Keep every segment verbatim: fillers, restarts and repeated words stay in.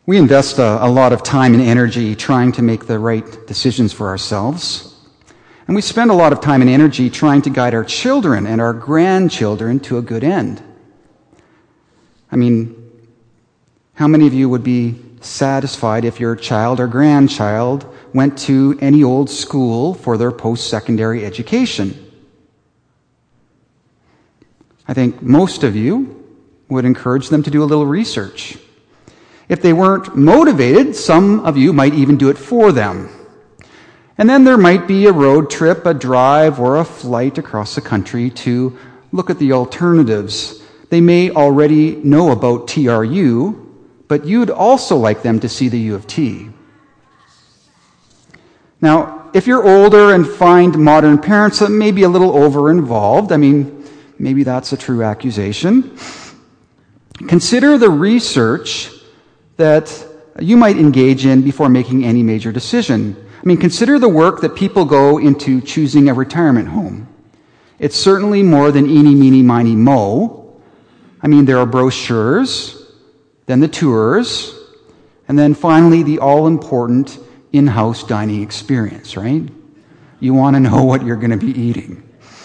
We invest a, a lot of time and energy trying to make the right decisions for ourselves. And we spend a lot of time and energy trying to guide our children and our grandchildren to a good end. I mean, how many of you would be satisfied if your child or grandchild went to any old school for their post-secondary education? I think most of you would encourage them to do a little research. If they weren't motivated, some of you might even do it for them. And then there might be a road trip, a drive, or a flight across the country to look at the alternatives. They may already know about T R U, but you'd also like them to see the U of T. Now, if you're older and find modern parents maybe a little over-involved, I mean, maybe that's a true accusation, consider the research that you might engage in before making any major decision. I mean, consider the work that people go into choosing a retirement home. It's certainly more than eeny, meeny, miny, mo. I mean, there are brochures, then the tours, and then finally the all-important in-house dining experience, right? You want to know what you're going to be eating.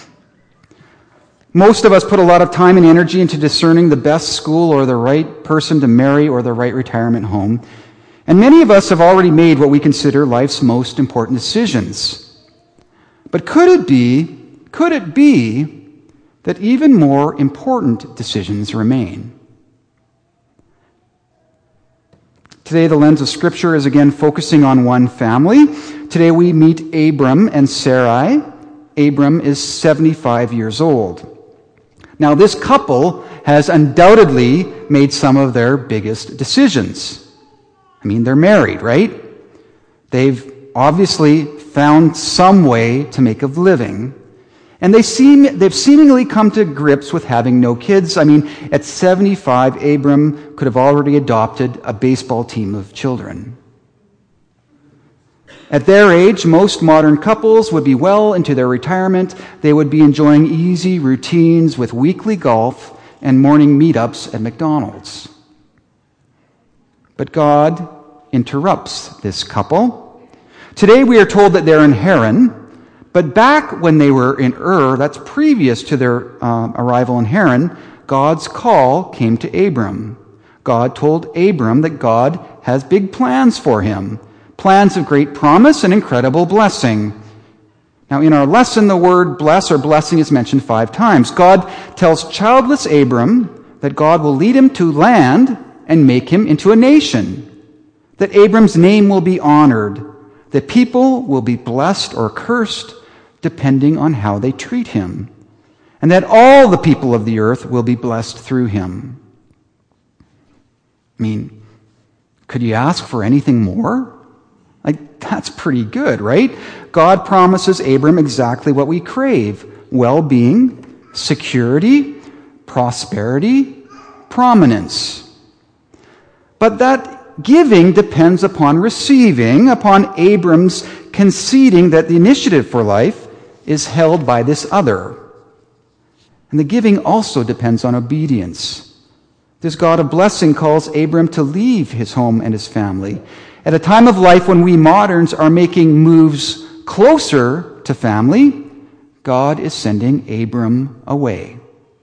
Most of us put a lot of time and energy into discerning the best school or the right person to marry or the right retirement home. And many of us have already made what we consider life's most important decisions. But could it be, could it be that even more important decisions remain? Today, the lens of Scripture is again focusing on one family. Today we meet Abram and Sarai. Abram is seventy-five years old. Now, this couple has undoubtedly made some of their biggest decisions. I mean, they're married, right? They've obviously found some way to make a living. And they seem, they've seemingly come to grips with having no kids. I mean, at seventy-five, Abram could have already adopted a baseball team of children. At their age, most modern couples would be well into their retirement. They would be enjoying easy routines with weekly golf and morning meetups at McDonald's. But God interrupts this couple. Today we are told that they're in Haran, but back when they were in Ur, that's previous to their uh, arrival in Haran, God's call came to Abram. God told Abram that God has big plans for him. Plans of great promise and incredible blessing. Now, in our lesson, the word bless or blessing is mentioned five times. God tells childless Abram that God will lead him to land and make him into a nation, that Abram's name will be honored, that people will be blessed or cursed depending on how they treat him, and that all the people of the earth will be blessed through him. I mean, could you ask for anything more? Like, that's pretty good, right? God promises Abram exactly what we crave: well-being, security, prosperity, prominence. But that giving depends upon receiving, upon Abram's conceding that the initiative for life is held by this other. And the giving also depends on obedience. This God of blessing calls Abram to leave his home and his family. At a time of life when we moderns are making moves closer to family, God is sending Abram away.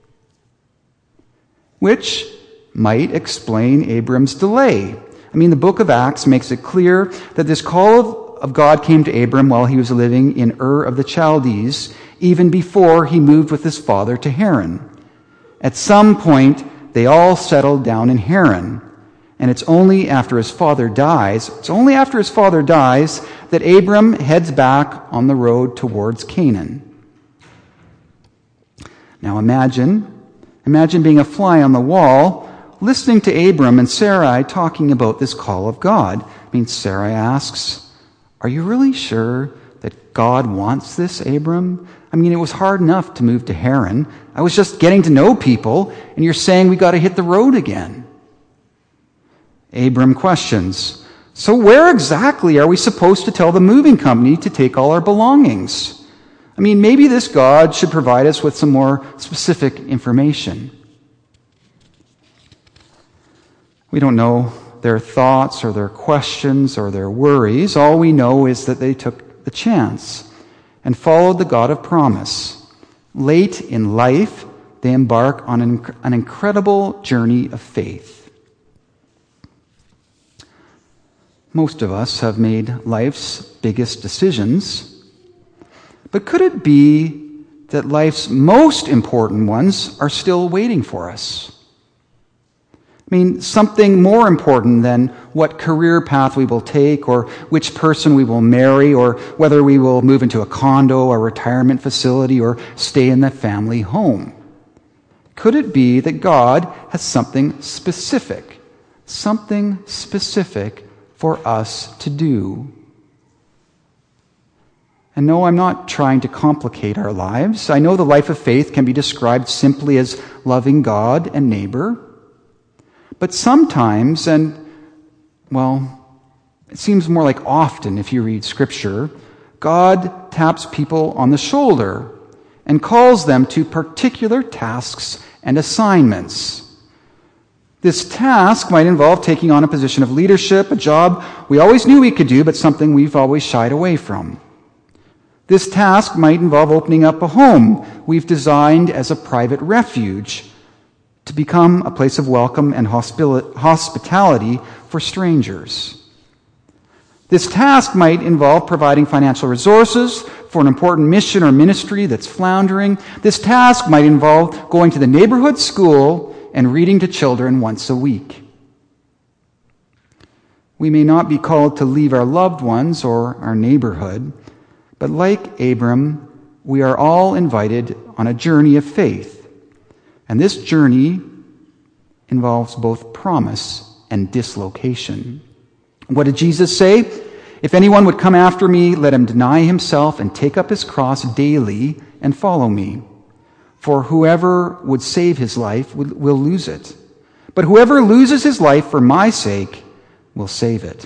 Which might explain Abram's delay. I mean, the book of Acts makes it clear that this call of God came to Abram while he was living in Ur of the Chaldees, even before he moved with his father to Haran. At some point, they all settled down in Haran. And it's only after his father dies, it's only after his father dies that Abram heads back on the road towards Canaan. Now imagine, imagine being a fly on the wall, listening to Abram and Sarai talking about this call of God. I mean, Sarai asks, "Are you really sure that God wants this, Abram? I mean, it was hard enough to move to Haran. I was just getting to know people, and you're saying we got to hit the road again." Abram questions, "So where exactly are we supposed to tell the moving company to take all our belongings? I mean, maybe this God should provide us with some more specific information." We don't know their thoughts or their questions or their worries. All we know is that they took the chance and followed the God of promise. Late in life, they embark on an, an incredible journey of faith. Most of us have made life's biggest decisions, but could it be that life's most important ones are still waiting for us? I mean, something more important than what career path we will take or which person we will marry or whether we will move into a condo or retirement facility or stay in the family home. Could it be that God has something specific, something specific for us to do? And no, I'm not trying to complicate our lives. I know the life of faith can be described simply as loving God and neighbor. But sometimes, and, well, it seems more like often if you read Scripture, God taps people on the shoulder and calls them to particular tasks and assignments. This task might involve taking on a position of leadership, a job we always knew we could do, but something we've always shied away from. This task might involve opening up a home we've designed as a private refuge to become a place of welcome and hospitality for strangers. This task might involve providing financial resources for an important mission or ministry that's floundering. This task might involve going to the neighborhood school and reading to children once a week. We may not be called to leave our loved ones or our neighborhood, but like Abram, we are all invited on a journey of faith. And this journey involves both promise and dislocation. What did Jesus say? If anyone would come after me, let him deny himself and take up his cross daily and follow me. For whoever would save his life will lose it. But whoever loses his life for my sake will save it.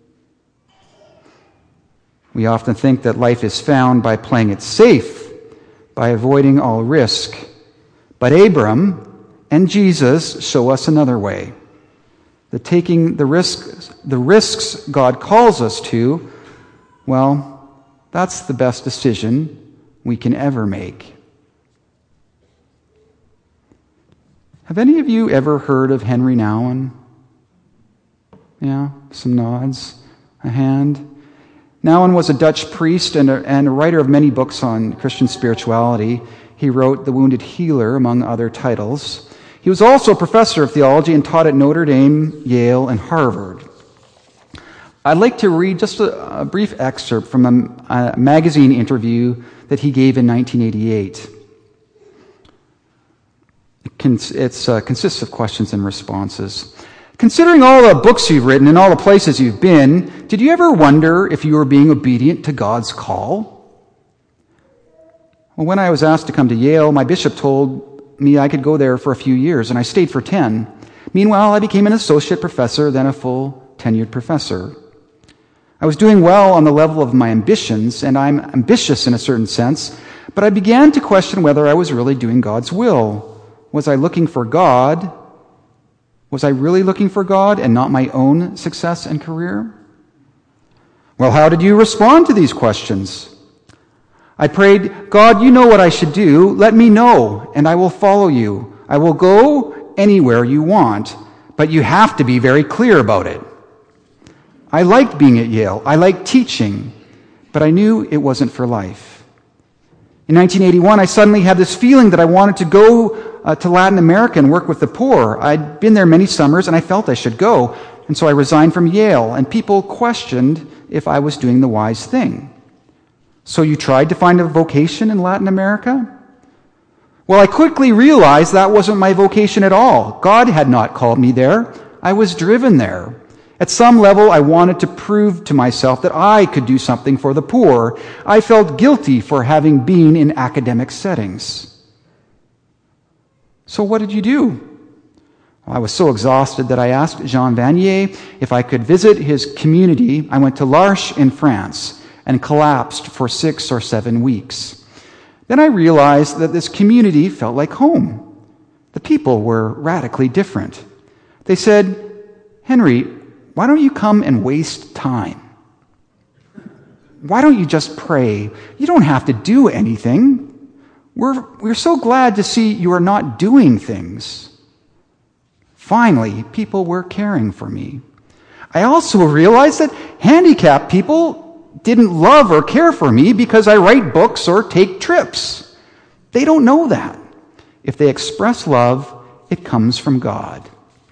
We often think that life is found by playing it safe, by avoiding all risk. But Abram and Jesus show us another way. That taking the risks, the risks God calls us to, well, that's the best decision we can ever make. Have any of you ever heard of Henry Nouwen? Yeah, some nods, a hand. Nouwen was a Dutch priest and a, and a writer of many books on Christian spirituality. He wrote The Wounded Healer, among other titles. He was also a professor of theology and taught at Notre Dame, Yale, and Harvard. I'd like to read just a, a brief excerpt from a, a magazine interview that he gave in nineteen eighty-eight. It cons- it's, uh, consists of questions and responses. Considering all the books you've written and all the places you've been, did you ever wonder if you were being obedient to God's call? Well, when I was asked to come to Yale, my bishop told me I could go there for a few years, and I stayed for ten. Meanwhile, I became an associate professor, then a full tenured professor. I was doing well on the level of my ambitions, and I'm ambitious in a certain sense, but I began to question whether I was really doing God's will. Was I looking for God? Was I really looking for God and not my own success and career? Well, how did you respond to these questions? I prayed, God, you know what I should do. Let me know, and I will follow you. I will go anywhere you want, but you have to be very clear about it. I liked being at Yale. I liked teaching, but I knew it wasn't for life. In nineteen eighty-one, I suddenly had this feeling that I wanted to go uh, to Latin America and work with the poor. I'd been there many summers, and I felt I should go, and so I resigned from Yale, and people questioned if I was doing the wise thing. So you tried to find a vocation in Latin America? Well, I quickly realized that wasn't my vocation at all. God had not called me there. I was driven there. At some level, I wanted to prove to myself that I could do something for the poor. I felt guilty for having been in academic settings. So what did you do? Well, I was so exhausted that I asked Jean Vanier if I could visit his community. I went to L'Arche in France and collapsed for six or seven weeks. Then I realized that this community felt like home. The people were radically different. They said, Henry, why don't you come and waste time? Why don't you just pray? You don't have to do anything. We're, we're so glad to see you are not doing things. Finally, people were caring for me. I also realized that handicapped people didn't love or care for me because I write books or take trips. They don't know that. If they express love, it comes from God.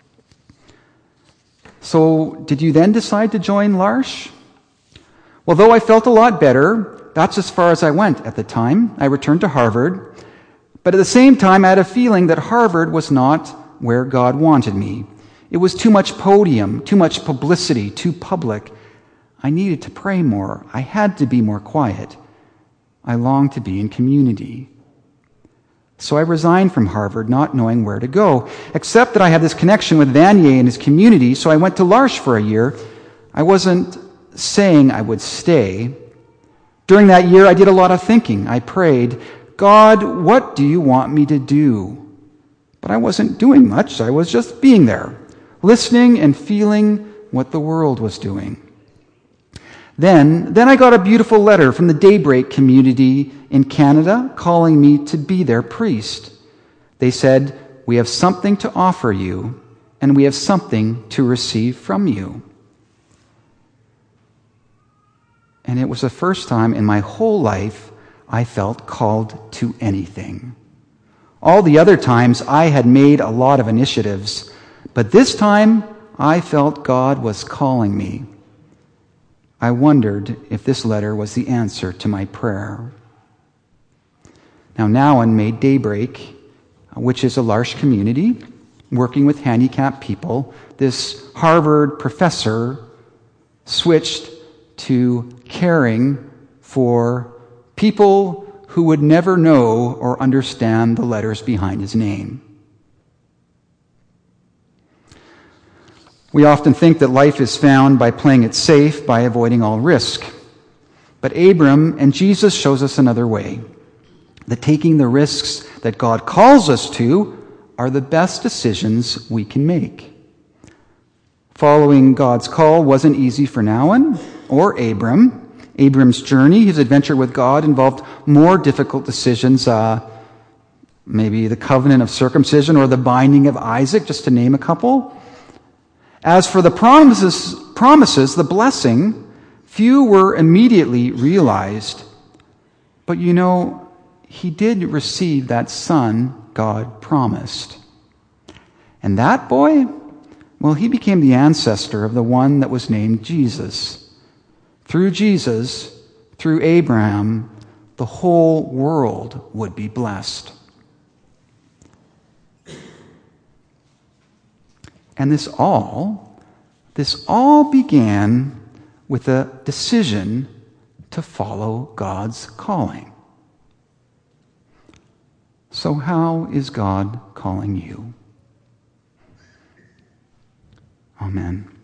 So, did you then decide to join L'Arche? Well, though I felt a lot better, that's as far as I went at the time. I returned to Harvard. But at the same time, I had a feeling that Harvard was not where God wanted me. It was too much podium, too much publicity, too public. I needed to pray more. I had to be more quiet. I longed to be in community. So I resigned from Harvard, not knowing where to go, except that I had this connection with Vanier and his community, so I went to L'Arche for a year. I wasn't saying I would stay. During that year, I did a lot of thinking. I prayed, God, what do you want me to do? But I wasn't doing much. I was just being there, listening and feeling what the world was doing. Then, then I got a beautiful letter from the Daybreak community in Canada calling me to be their priest. They said, we have something to offer you, and we have something to receive from you. And it was the first time in my whole life I felt called to anything. All the other times I had made a lot of initiatives, but this time I felt God was calling me. I wondered if this letter was the answer to my prayer. Now, Nouwen made Daybreak, which is a L'Arche community, working with handicapped people. This Harvard professor switched to caring for people who would never know or understand the letters behind his name. We often think that life is found by playing it safe, by avoiding all risk. But Abram and Jesus shows us another way, that taking the risks that God calls us to are the best decisions we can make. Following God's call wasn't easy for Nouwen or Abram. Abram's journey, his adventure with God, involved more difficult decisions, uh, maybe the covenant of circumcision or the binding of Isaac, just to name a couple. As for the promises, promises, the blessing, few were immediately realized. But you know, he did receive that son God promised. And that boy, well, he became the ancestor of the one that was named Jesus. Through Jesus, through Abraham, the whole world would be blessed. And this all, this all began with a decision to follow God's calling. So how is God calling you? Amen.